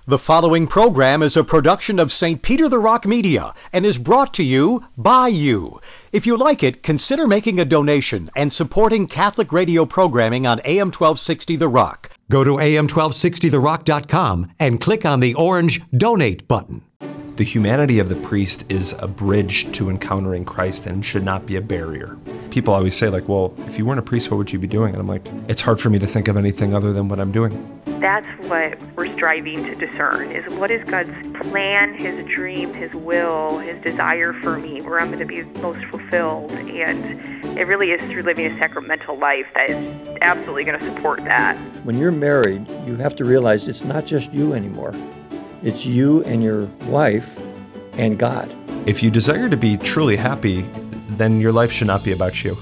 The following program is a production of St. Peter the Rock Media and is brought to you by you. If you like it, consider making a donation and supporting Catholic radio programming on AM 1260 The Rock. Go to am1260therock.com and click on the orange Donate button. The humanity of the priest is a bridge to encountering Christ and should not be a barrier. People always say, like, well, if you weren't a priest, what would you be doing? And I'm like, it's hard for me to think of anything other than what I'm doing. That's what we're striving to discern, is what is God's plan, His dream, His will, His desire for me, where I'm going to be most fulfilled. And it really is through living a sacramental life that is absolutely going to support that. When you're married, you have to realize it's not just you anymore. It's you and your wife and God. If you desire to be truly happy, then your life should not be about you.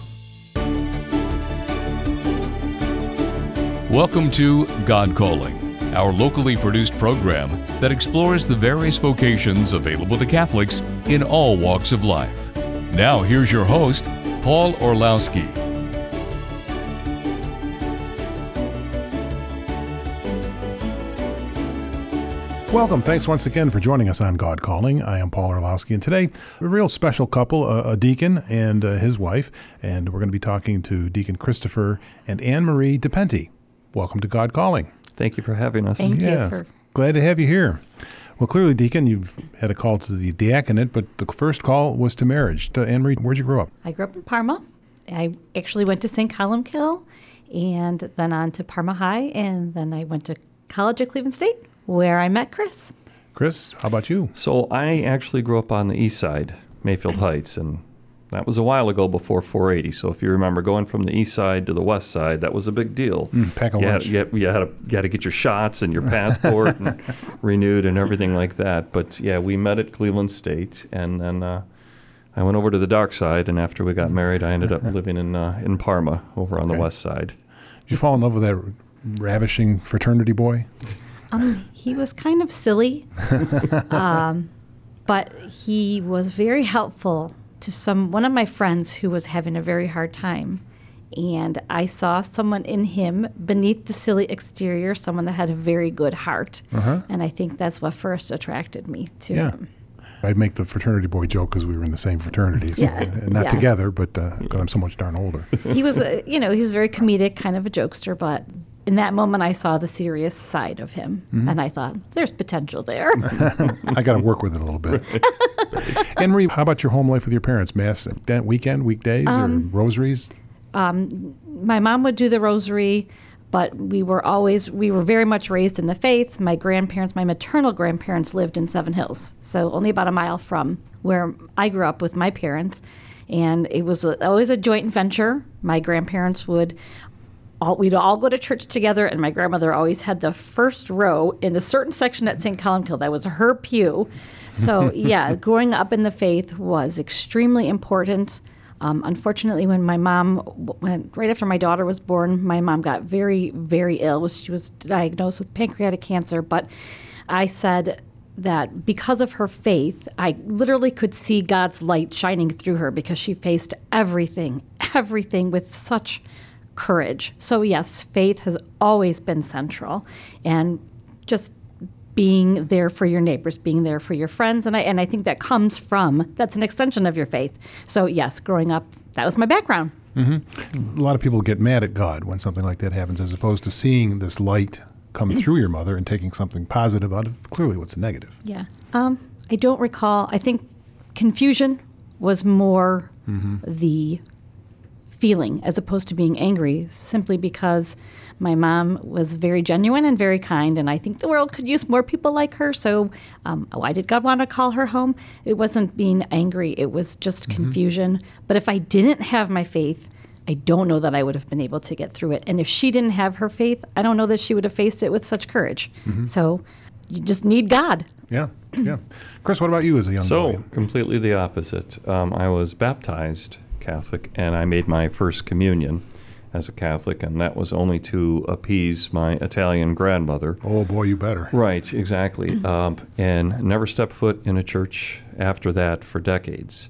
Welcome to God Calling, our locally produced program that explores the various vocations available to Catholics in all walks of life. Now here's your host, Paul Orlowski. Welcome. Thanks once again for joining us on God Calling. I am Paul Orlowski, and today, a real special couple, a deacon and his wife, and we're going to be talking to Deacon Christopher and Anne-Marie DePenty. Welcome to God Calling. Thank you for having us. Thank you. Glad to have you here. Well, clearly, Deacon, you've had a call to the diaconate, but the first call was to marriage. Anne-Marie, where'd you grow up? I grew up in Parma. I actually went to St. Columbkill, and then on to Parma High, and then I went to college at Cleveland State, where I met Chris. Chris, how about you? So I actually grew up on the east side, Mayfield Heights, and that was a while ago before 480. So if you remember going from the east side to the west side, that was a big deal. Pack a lunch. You had to get your shots and your passport and renewed and everything like that. But yeah, we met at Cleveland State, and then I went over to the dark side. And after we got married, I ended up living in Parma over on the west side. Did you fall in love with that ravishing fraternity boy? He was kind of silly, but he was very helpful to one of my friends who was having a very hard time. And I saw someone in him beneath the silly exterior, someone that had a very good heart. And I think that's what first attracted me to him. I'd make the fraternity boy joke because we were in the same fraternities, not together, but because I'm so much darn older. He was, he was very comedic, kind of a jokester, but in that moment, I saw the serious side of him, and I thought, there's potential there. I got to work with it a little bit. Anne-Marie, how about your home life with your parents? Mass weekend, weekdays, or rosaries? My mom would do the rosary, but we were very much raised in the faith. My maternal grandparents lived in Seven Hills, so only about a mile from where I grew up with my parents. And it was always a joint venture. My grandparents we'd all go to church together, and my grandmother always had the first row in a certain section at St. Columbkill. That was her pew. So, growing up in the faith was extremely important. Unfortunately, when my mom went, right after my daughter was born, my mom got very, very ill. She was diagnosed with pancreatic cancer, but I said that because of her faith, I literally could see God's light shining through her because she faced everything with such courage. So yes, faith has always been central, and just being there for your neighbors, being there for your friends, and I think that's an extension of your faith. So yes, growing up, that was my background. A lot of people get mad at God when something like that happens, as opposed to seeing this light come through your mother and taking something positive out of clearly what's negative. Yeah. I don't recall. I think confusion was more the feeling as opposed to being angry, simply because my mom was very genuine and very kind, and I think the world could use more people like her. So why did God want to call her home? It wasn't being angry. It was just confusion. But if I didn't have my faith, I don't know that I would have been able to get through it. And if she didn't have her faith, I don't know that she would have faced it with such courage. So you just need God. Yeah. Chris, what about you as a young boy? So completely the opposite. I was baptized Catholic, and I made my first communion as a Catholic, and that was only to appease my Italian grandmother. Oh boy, you better. Right, exactly. And never stepped foot in a church after that for decades.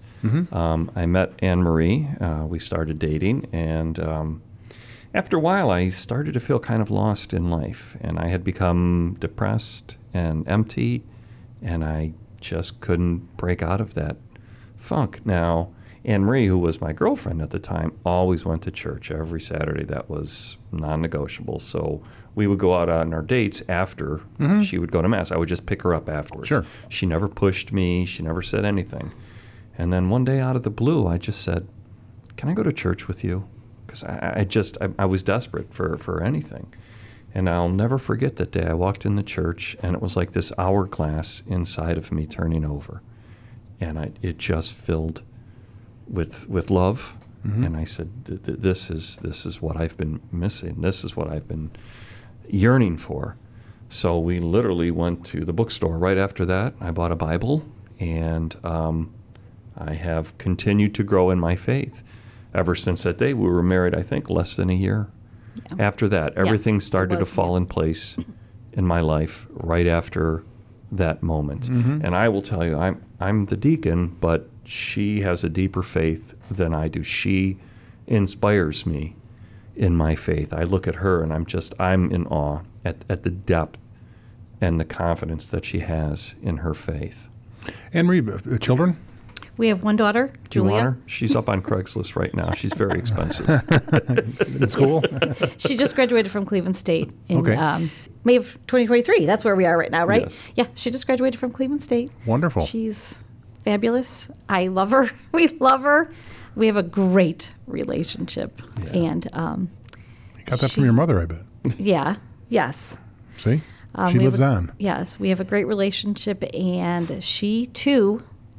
I met Anne-Marie. We started dating, and after a while, I started to feel kind of lost in life, and I had become depressed and empty, and I just couldn't break out of that funk. Now, Anne Marie, who was my girlfriend at the time, always went to church every Saturday. That was non-negotiable. So we would go out on our dates after she would go to Mass. I would just pick her up afterwards. Sure. She never pushed me. She never said anything. And then one day out of the blue, I just said, "Can I go to church with you?" Because I was desperate for anything. And I'll never forget that day. I walked in the church, and it was like this hourglass inside of me turning over. And it just filled with love. And I said, this is what I've been missing. This is what I've been yearning for. So we literally went to the bookstore right after that. I bought a Bible, and I have continued to grow in my faith. Ever since that day, we were married, I think, less than a year. Yeah. After that, everything started to fall in place in my life right after that moment. And I will tell you, I'm the deacon, but she has a deeper faith than I do. She inspires me in my faith. I look at her and I'm in awe at the depth and the confidence that she has in her faith. Anne Marie, children? We have one daughter, Julia. Do you want her? She's up on Craigslist right now. She's very expensive. In school? She just graduated from Cleveland State in Okay. May of 2023. That's where we are right now, right? Yes. Yeah, she just graduated from Cleveland State. Wonderful. She's fabulous. I love her. We love her. We have a great relationship. Yeah. And You got that from your mother, I bet. yeah, yes. See? She we lives have on. Yes, we have a great relationship, and she too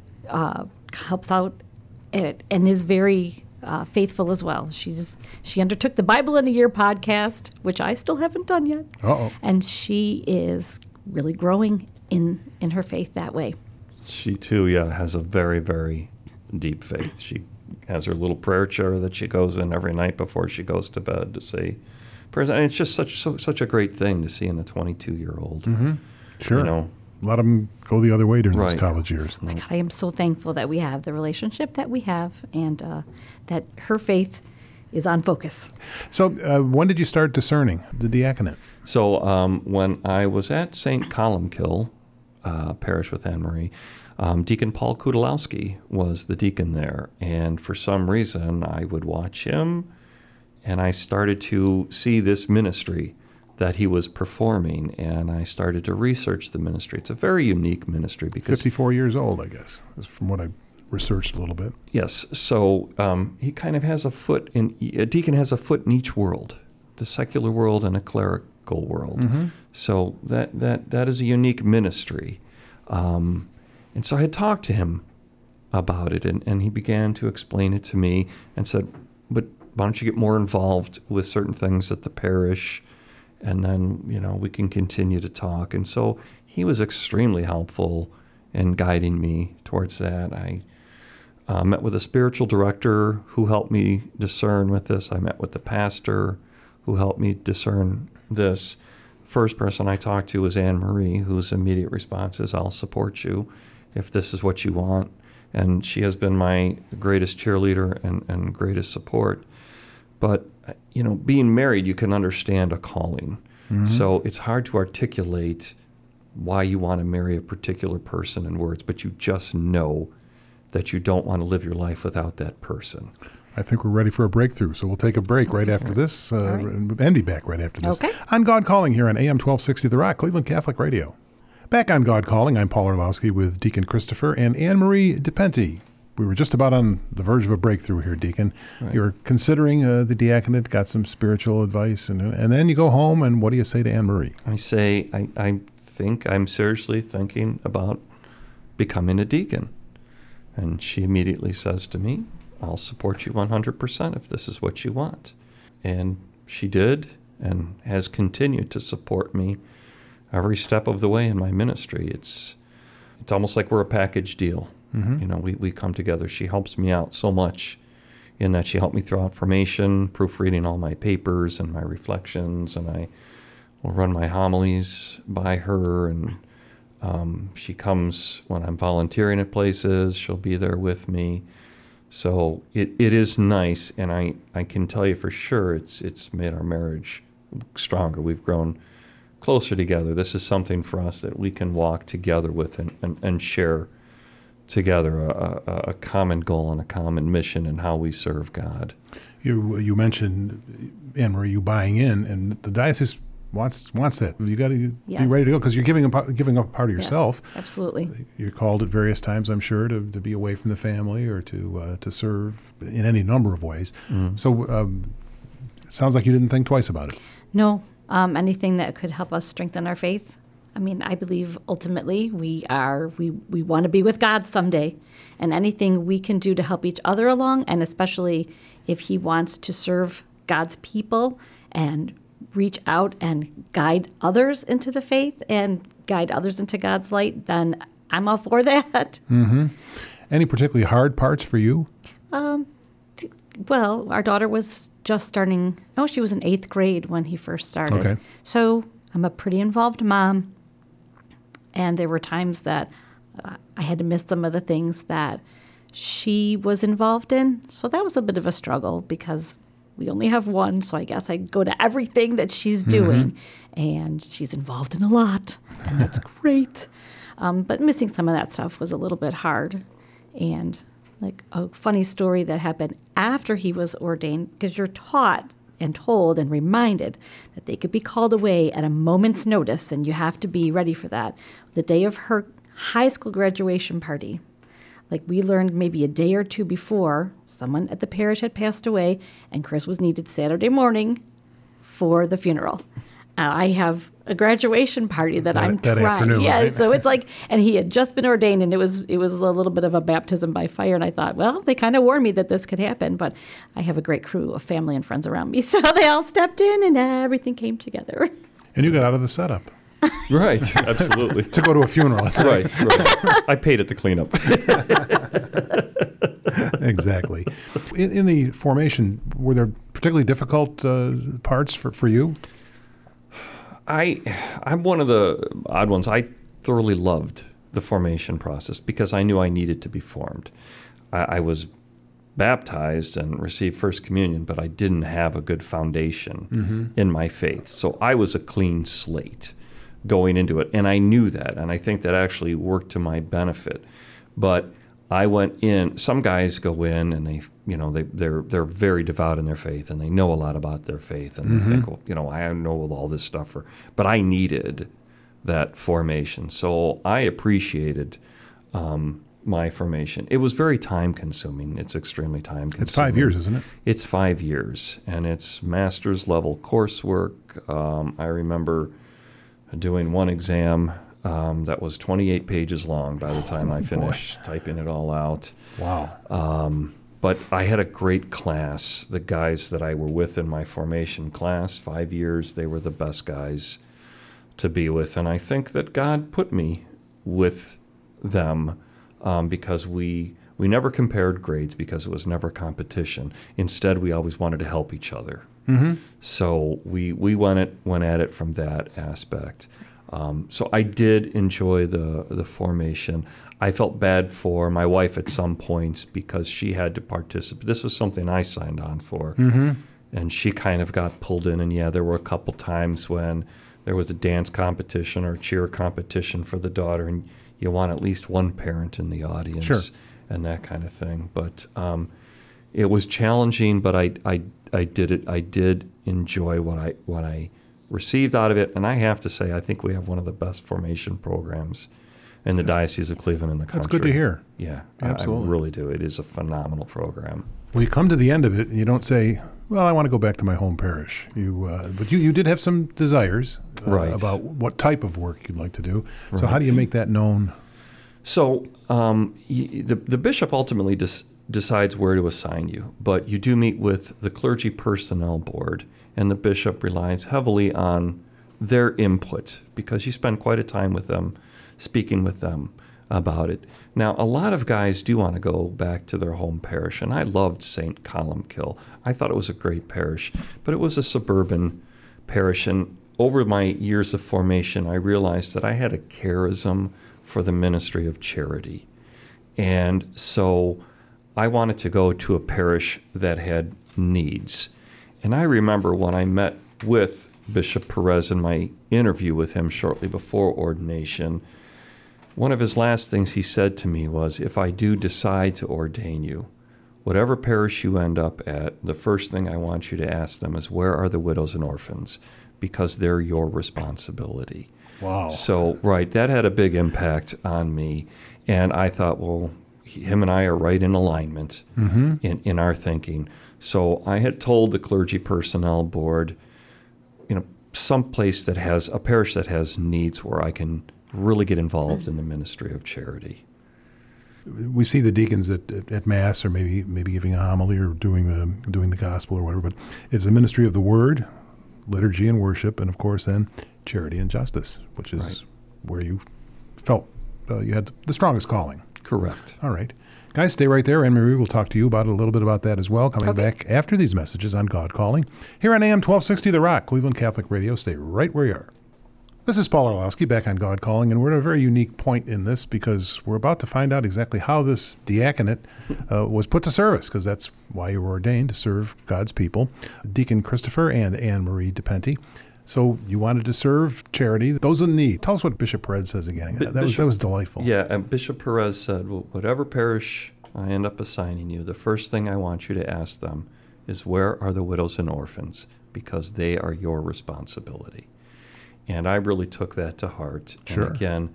helps out and is very faithful as well. She undertook the Bible in a Year podcast, which I still haven't done yet. Uh-oh. And she is really growing in her faith that way. She too, has a very, very deep faith. She has her little prayer chair that she goes in every night before she goes to bed to say prayers. And it's just such a great thing to see in a 22-year-old. Sure. You know, A lot of them go the other way during those Right. college years. My God, I am so thankful that we have the relationship that we have, and that her faith is on focus. So when did you start discerning the diaconate? So when I was at St. Columkill Parish with Anne Marie, Deacon Paul Kudalowski was the deacon there. And for some reason, I would watch him, and I started to see this ministry that he was performing, and I started to research the ministry. It's a very unique ministry because 54 years old, I guess, is from what I researched a little bit. Yes. So he kind of has a deacon has a foot in each world, the secular world and a clerical world. So that is a unique ministry. And so I had talked to him about it, and he began to explain it to me and said, but why don't you get more involved with certain things at the parish, and then, we can continue to talk. And so he was extremely helpful in guiding me towards that. I met with a spiritual director who helped me discern with this. I met with the pastor who helped me discern this. First person I talked to was Anne Marie, whose immediate response is, I'll support you if this is what you want. And she has been my greatest cheerleader and greatest support. But, being married, you can understand a calling. So it's hard to articulate why you want to marry a particular person in words, but you just know that you don't want to live your life without that person. I think we're ready for a breakthrough, so we'll take a break right after this and be back right after this. Okay. On God Calling here on AM 1260 The Rock, Cleveland Catholic Radio. Back on God Calling, I'm Paul Orlowski with Deacon Christopher and Anne Marie DePente. We were just about on the verge of a breakthrough here, Deacon. Right. You're considering the diaconate, got some spiritual advice, and then you go home, and what do you say to Anne Marie? I say, I think I'm seriously thinking about becoming a deacon. And she immediately says to me, I'll support you 100% if this is what you want. And she did, and has continued to support me every step of the way in my ministry. It's almost like we're a package deal. We come together. She helps me out so much in that she helped me throughout formation, proofreading all my papers and my reflections, and I will run my homilies by her, and she comes when I'm volunteering at places. She'll be there with me. So it is nice, and I can tell you for sure it's made our marriage stronger. We've grown closer together. This is something for us that we can walk together with and share together a common goal and a common mission in how we serve God. You mentioned, Anne-Marie, you buying in, and the diocese wants that. You got to be ready to go because you're giving up part of yourself. Yes, absolutely. You're called at various times, I'm sure, to be away from the family or to serve in any number of ways. So it sounds like you didn't think twice about it. No, anything that could help us strengthen our faith. I mean, I believe ultimately we want to be with God someday, and anything we can do to help each other along, and especially if He wants to serve God's people and reach out and guide others into the faith and guide others into God's light, then I'm all for that. Mm-hmm. Any particularly hard parts for you? Well, our daughter was just starting. Oh, she was in 8th grade when he first started. Okay. So I'm a pretty involved mom. And there were times that I had to miss some of the things that she was involved in. So that was a bit of a struggle because we only have one. So I guess I go to everything that she's doing. And she's involved in a lot. And that's great. But missing some of that stuff was a little bit hard. And like a funny story that happened after he was ordained, because you're taught and told and reminded that they could be called away at a moment's notice, and you have to be ready for that. The day of her high school graduation party, like we learned maybe a day or two before, someone at the parish had passed away, and Chris was needed Saturday morning for the funeral. I have a graduation party that I'm that trying. afternoon, Yeah, right? so it's like, and he had just been ordained, and it was a little bit of a baptism by fire. And I thought, well, they kind of warned me that this could happen, but I have a great crew of family and friends around me, so they all stepped in, and everything came together. And you got out of the setup Right, absolutely. to go to a funeral. Right. I paid it to clean up. Exactly. In the formation, were there particularly difficult parts for you? I'm one of the odd ones. I thoroughly loved the formation process because I knew I needed to be formed. I was baptized and received First Communion, but I didn't have a good foundation in my faith. So I was a clean slate going into it, and I knew that, and I think that actually worked to my benefit. But I went in. Some guys go in and they're very devout in their faith and they know a lot about their faith and they think, well, I know all this stuff. But I needed that formation, so I appreciated my formation. It was very time consuming. It's extremely time consuming. It's 5 years, isn't it? It's 5 years, and it's master's level coursework. I remember doing one exam that was 28 pages long by the time I finished typing it all out. Wow. But I had a great class. The guys that I were with in my formation class, 5 years, they were the best guys to be with. And I think that God put me with them because we never compared grades because it was never competition. Instead, we always wanted to help each other. So we went at it from that aspect. So I did enjoy the formation. I felt bad for my wife at some points because she had to participate. This was something I signed on for, and she kind of got pulled in. And yeah, there were a couple times when there was a dance competition or a cheer competition for the daughter, and you want at least one parent in the audience, and that kind of thing. But it was challenging, but I did it. I did enjoy what I received out of it, and I have to say, I think we have one of the best formation programs in the Diocese of Cleveland in the country. That's good to hear. Yeah, Absolutely. I really do. It is a phenomenal program. Well, you come to the end of it, and you don't say, well, I want to go back to my home parish. But you did have some desires about what type of work you'd like to do. So how do you make that known? So the bishop ultimately decides where to assign you, but you do meet with the clergy personnel board, and the bishop relies heavily on their input because you spend quite a time with them, speaking with them about it. Now, a lot of guys do want to go back to their home parish, and I loved St. Columkill. I thought it was a great parish, but it was a suburban parish, and over my years of formation, I realized that I had a charism for the ministry of charity. And so I wanted to go to a parish that had needs. And I remember when I met with Bishop Perez in my interview with him shortly before ordination. One of his last things he said to me was, if I do decide to ordain you, whatever parish you end up at, the first thing I want you to ask them is, where are the widows and orphans? Because they're your responsibility. Wow. So, right, that had a big impact on me. And I thought, well, him and I are right in alignment in our thinking. So I had told the clergy personnel board, some place that has a parish that has needs where I can really get involved in the ministry of charity. We see the deacons at Mass, or maybe giving a homily or doing the gospel or whatever, but it's a ministry of the Word, liturgy and worship, and of course then charity and justice, which is where you felt you had the strongest calling. Correct. All right. Guys, stay right there. Anne-Marie will talk to you about a little bit about that as well, coming back after these messages on God Calling. Here on AM 1260 The Rock, Cleveland Catholic Radio. Stay right where you are. This is Paul Orlowski back on God Calling, and we're at a very unique point in this because we're about to find out exactly how this diaconate was put to service, because that's why you were ordained, to serve God's people. Deacon Christopher and Anne-Marie DePenty. So you wanted to serve charity, those in need. Tell us what Bishop Perez says again. That was delightful. Yeah, and Bishop Perez said, well, whatever parish I end up assigning you, the first thing I want you to ask them is, where are the widows and orphans? Because they are your responsibility. And I really took that to heart. Sure. And again,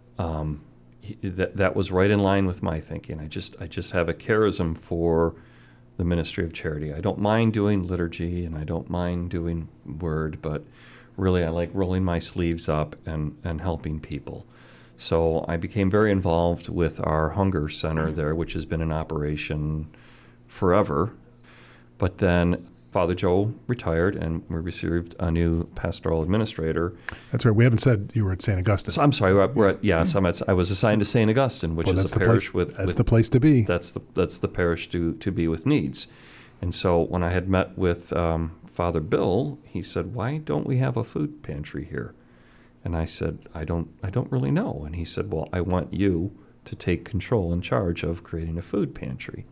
that was right in line with my thinking. I just have a charism for the ministry of charity. I don't mind doing liturgy and I don't mind doing word, but really I like rolling my sleeves up and helping people. So I became very involved with our hunger center there, which has been in operation forever. But then Father Joe retired, and we received a new pastoral administrator. That's right. We haven't said you were at St. Augustine. So I'm sorry. I was assigned to St. Augustine, which is a parish with. That's the place to be. That's the parish to be with needs. And so when I had met with Father Bill, he said, "Why don't we have a food pantry here?" And I said, "I don't really know." And he said, "Well, I want you to take control and charge of creating a food pantry."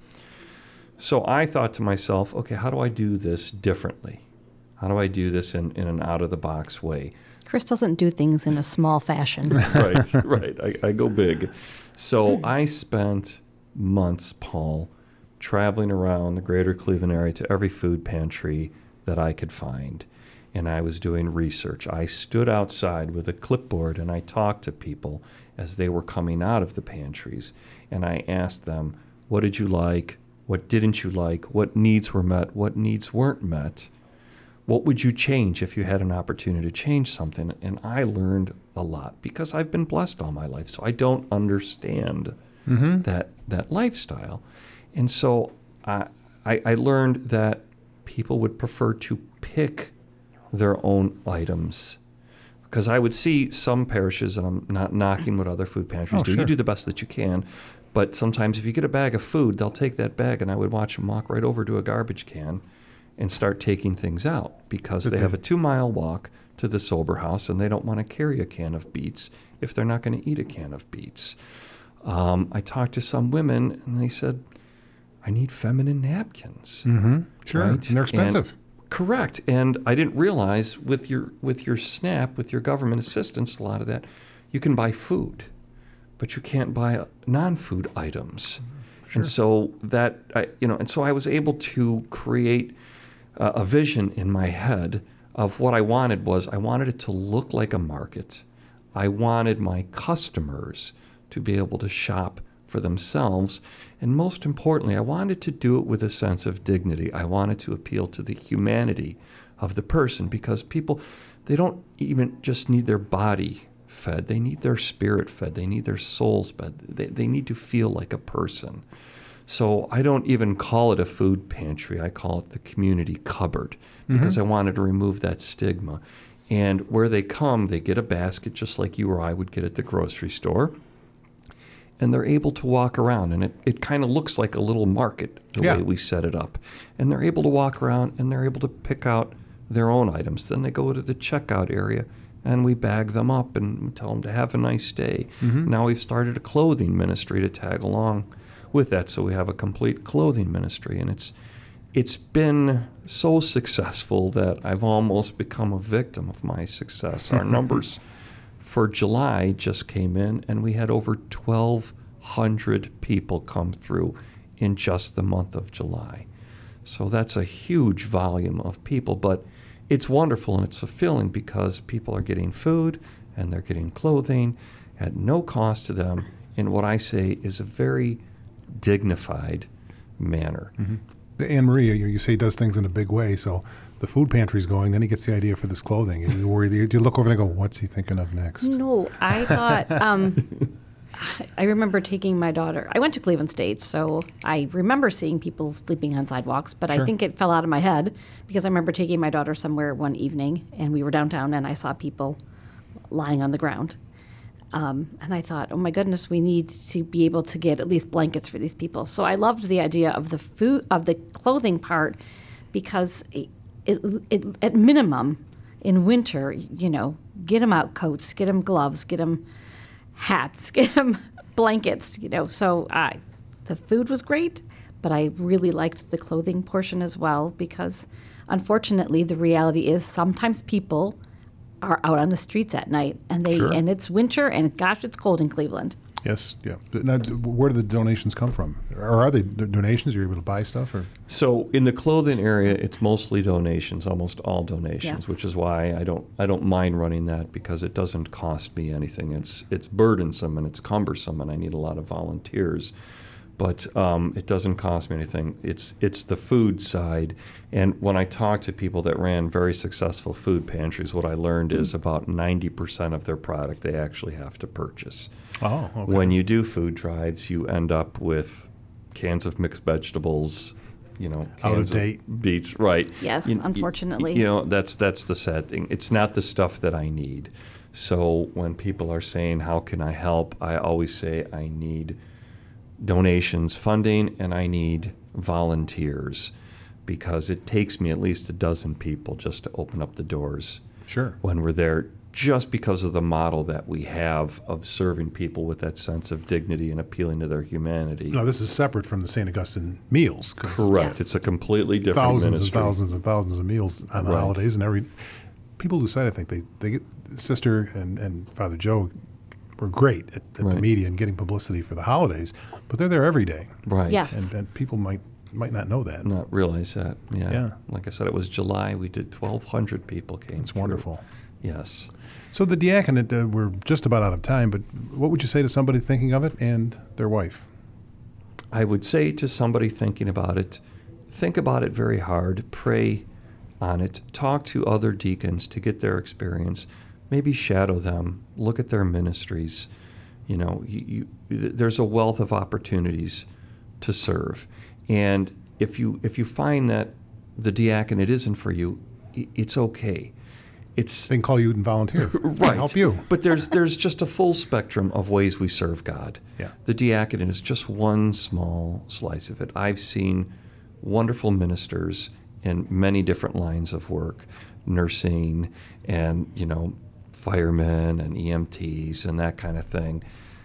So I thought to myself, okay, how do I do this differently? How do I do this in an out-of-the-box way? Chris doesn't do things in a small fashion. Right. I go big. So I spent months, Paul, traveling around the greater Cleveland area to every food pantry that I could find. And I was doing research. I stood outside with a clipboard and I talked to people as they were coming out of the pantries. And I asked them, what did you like? What didn't you like? What needs were met? What needs weren't met? What would you change if you had an opportunity to change something? And I learned a lot because I've been blessed all my life, so I don't understand that lifestyle. And so I learned that people would prefer to pick their own items. Because I would see some parishes, and I'm not knocking what other food pantries do. Sure. You do the best that you can. But sometimes if you get a bag of food, they'll take that bag, and I would watch them walk right over to a garbage can and start taking things out because they have a 2-mile walk to the sober house, and they don't want to carry a can of beets if they're not going to eat a can of beets. I talked to some women, and they said, I need feminine napkins. Sure, right? and they're expensive. Correct. And I didn't realize with your SNAP, with your government assistance, a lot of that, you can buy food, but you can't buy non-food items. Sure. And so so I was able to create a vision in my head of what I wanted I wanted it to look like a market. I wanted my customers to be able to shop for themselves. And most importantly, I wanted to do it with a sense of dignity. I wanted to appeal to the humanity of the person because people, they don't even just need their body fed. They need their spirit fed. They need their souls fed. They need to feel like a person. So I don't even call it a food pantry. I call it the community cupboard because I wanted to remove that stigma. And where they come, they get a basket just like you or I would get at the grocery store. And they're able to walk around, and it kind of looks like a little market the way we set it up. And they're able to walk around, and they're able to pick out their own items. Then they go to the checkout area, and we bag them up and tell them to have a nice day. Now we've started a clothing ministry to tag along with that, so we have a complete clothing ministry, and it's been so successful that I've almost become a victim of my success. Our numbers for July just came in, and we had over 1,200 people come through in just the month of July. So that's a huge volume of people, but it's wonderful and it's fulfilling because people are getting food and they're getting clothing at no cost to them in what I say is a very dignified manner. Anne Marie, you say does things in a big way, so the food pantry's going, then he gets the idea for this clothing. You worry, do you look over there and go, what's he thinking of next? No, I thought, I remember taking my daughter, I went to Cleveland State, so I remember seeing people sleeping on sidewalks, but Sure. I think it fell out of my head because I remember taking my daughter somewhere one evening, and we were downtown, and I saw people lying on the ground. And I thought, oh my goodness, we need to be able to get at least blankets for these people. So I loved the idea of the food, of the clothing part, because it at minimum in winter, get them out coats, get them gloves, get them hats, get them blankets, So the food was great, but I really liked the clothing portion as well because, unfortunately, the reality is sometimes people are out on the streets at night, and Sure. and it's winter, and gosh, it's cold in Cleveland. Yes, yeah. Now, where do the donations come from? Or are they donations? You're able to buy stuff? Or So in the clothing area, it's mostly donations, almost all donations, Yes. which is why I don't mind running that because it doesn't cost me anything. It's burdensome and it's cumbersome, and I need a lot of volunteers. But it doesn't cost me anything. It's the food side. And when I talk to people that ran very successful food pantries, what I learned is about 90% of their product they actually have to purchase. Oh, okay. When you do food drives, you end up with cans of mixed vegetables, cans Out of date. beets, right? Yes, unfortunately. That's the sad thing. It's not the stuff that I need. So when people are saying, how can I help? I always say I need donations, funding, and I need volunteers because it takes me at least a dozen people just to open up the doors Sure. when we're there, just because of the model that we have of serving people with that sense of dignity and appealing to their humanity. No, this is separate from the St. Augustine meals. 'Cause Correct. Yes. It's a completely different thousands ministry. and thousands and thousands of meals on the Right. holidays, and people lose sight. I think they get Sister and Father Joe were great at the Right. media and getting publicity for the holidays, but they're there every day, Right. Yes. and people might not know that. Not realize that. Yeah. Yeah. Like I said, it was July. We did 1,200 people came. It's through. wonderful. Yes. So the diaconate, we're just about out of time, but what would you say to somebody thinking of it and their wife? I would say to somebody thinking about it, think about it very hard, pray on it, talk to other deacons to get their experience, maybe shadow them, look at their ministries. There's a wealth of opportunities to serve. And if you find that the diaconate isn't for you, it's okay. They can call you and volunteer. Right. Help you. But there's just a full spectrum of ways we serve God. Yeah. The diaconate is just one small slice of it. I've seen wonderful ministers in many different lines of work, nursing and, firemen and EMTs and that kind of thing,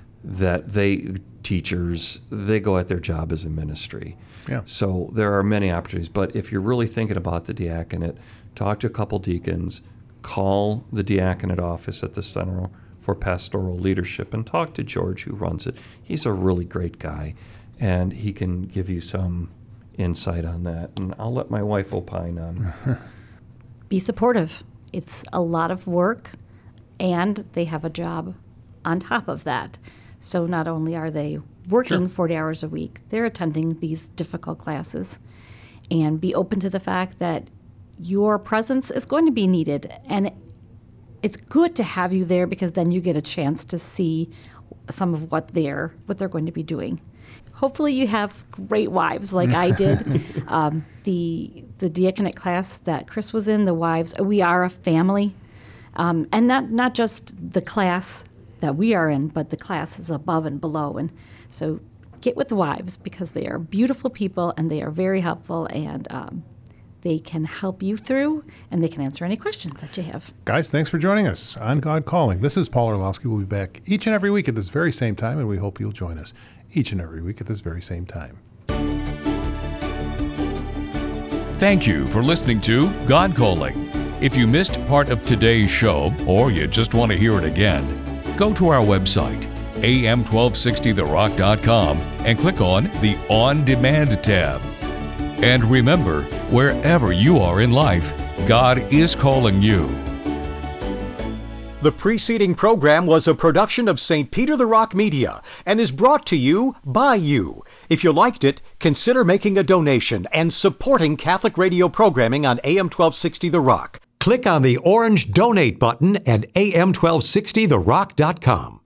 teachers, they go at their job as a ministry. Yeah. So there are many opportunities. But if you're really thinking about the diaconate, talk to a couple deacons, call the diaconate office at the Center for Pastoral Leadership and talk to George, who runs it. He's a really great guy, and he can give you some insight on that. And I'll let my wife opine on. Be supportive. It's a lot of work, and they have a job on top of that. So not only are they working 40 hours a week, they're attending these difficult classes. And be open to the fact that your presence is going to be needed. And it's good to have you there because then you get a chance to see some of what they're going to be doing. Hopefully you have great wives like I did. The diaconate class that Chris was in, the wives, we are a family. And not just the class that we are in, but the classes above and below. And so get with the wives because they are beautiful people and they are very helpful, and they can help you through and they can answer any questions that you have. Guys, thanks for joining us on God Calling. This is Paul Orlowski. We'll be back each and every week at this very same time, and we hope you'll join us each and every week at this very same time. Thank you for listening to God Calling. If you missed part of today's show or you just want to hear it again, go to our website, am1260therock.com, and click on the On Demand tab. And remember, wherever you are in life, God is calling you. The preceding program was a production of St. Peter the Rock Media and is brought to you by you. If you liked it, consider making a donation and supporting Catholic radio programming on AM 1260 The Rock. Click on the orange Donate button at am1260therock.com.